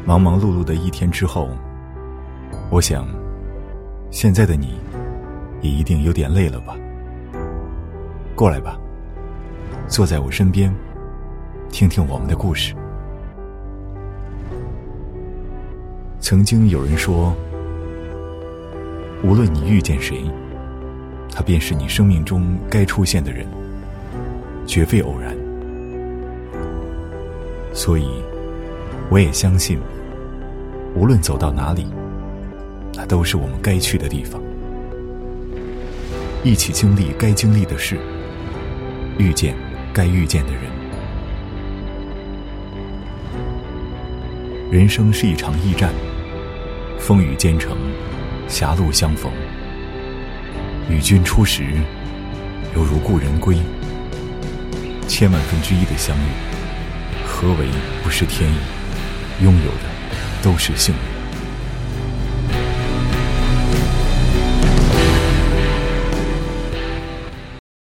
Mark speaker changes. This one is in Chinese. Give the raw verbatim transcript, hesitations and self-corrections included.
Speaker 1: 忙忙碌碌的一天之后，我想现在的你也一定有点累了吧。过来吧，坐在我身边，听听我们的故事。曾经有人说，无论你遇见谁，他便是你生命中该出现的人，绝非偶然。所以我也相信，无论走到哪里，那都是我们该去的地方，一起经历该经历的事，遇见该遇见的人。人生是一场驿站，风雨兼程，狭路相逢。与君初时，犹如故人归。千万分之一的相遇，何为不是天意？拥有的都是幸运。